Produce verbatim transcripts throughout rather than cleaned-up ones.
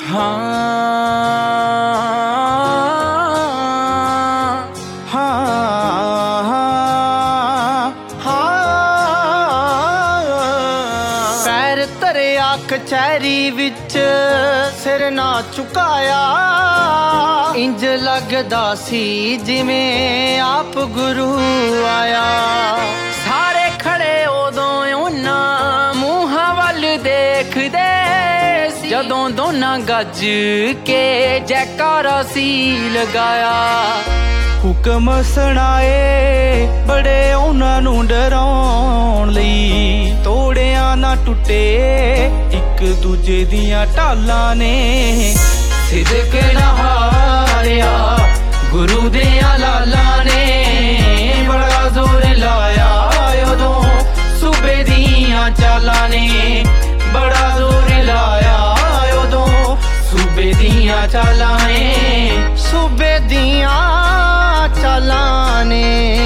पैर धरिया कचहरी विच सिर ना झुकाया, इंज लगदा सी जिवें आप गुरु आया। सारे खड़े उदों उन्हां मूहां वल देखदे, जदों दोनां गज के जैकारा सी लगाया। हुक्म सुनाए बड़े उन्हां नूं डराउण लई, तोड़िया ना टुटे एक दूजे दियां ढालां ने। सिदक ना हारिया गुरु दियां लालां ने, बड़ा जोर लाया उदों सूबे दियां चालां ने। बड़ा जोर लाया उदों सूबे दियां चालां ने, सूबे दियां चालां ने।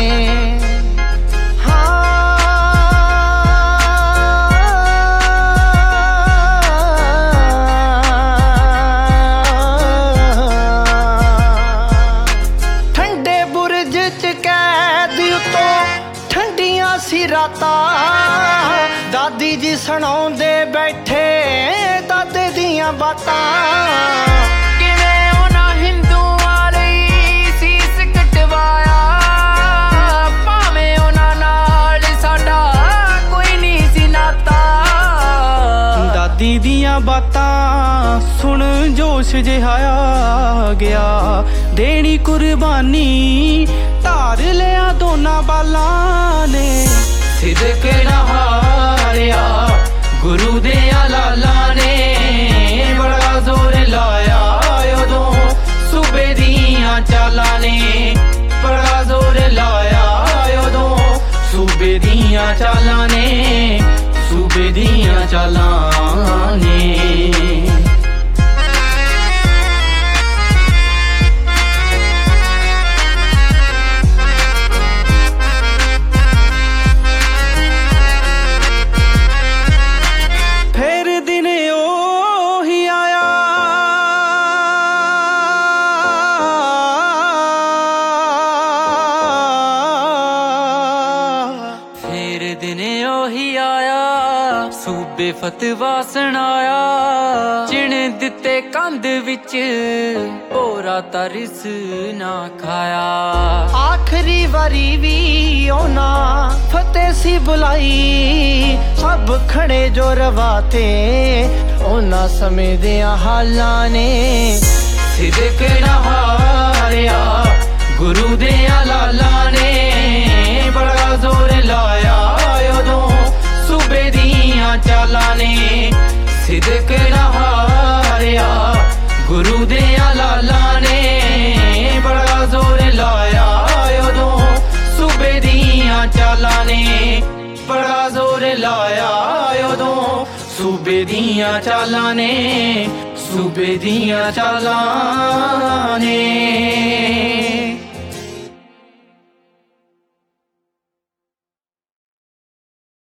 ठंडे बुरज च कैद उतों ठंडियां सी रातां, दादी जी सुणाउंदे बैठे दादे दियां बातां। दादी दियां बातां सुन जोश जिहा आ गया, देनी कुर्बानी धार लिया दोनां बालां ने। सिदक ना हारिया गुरु दियां लालां ने, बड़ा जोर लाया उदों सूबे दियां चालां ने। बड़ा जोर लाया उदों सूबे दियां चालां ने, सूबे दियां चालां ने। फिर दिन ओही आया, फिर दिन ओही आया सूबे फतवा सुनाया। चिण दिते कंध विच भोरा तरस ना खाया। आखिरी वारी भी ओना फतेह सी बुलाई, सब खड़े जो रवाते ओना समय दियां हालां ने। सिदक ना हारिया गुरु दियां लालां ने, बड़ा जोर लाया उदों सूबे दियां चालां ने। सिदक ना हारिया गुरु दियां लालां ने, बड़ा जोर लाया उदों सूबे दियां चालां ने। बड़ा जोर लाया उदों सूबे दियां चालां ने, सूबे दियां चालां ने।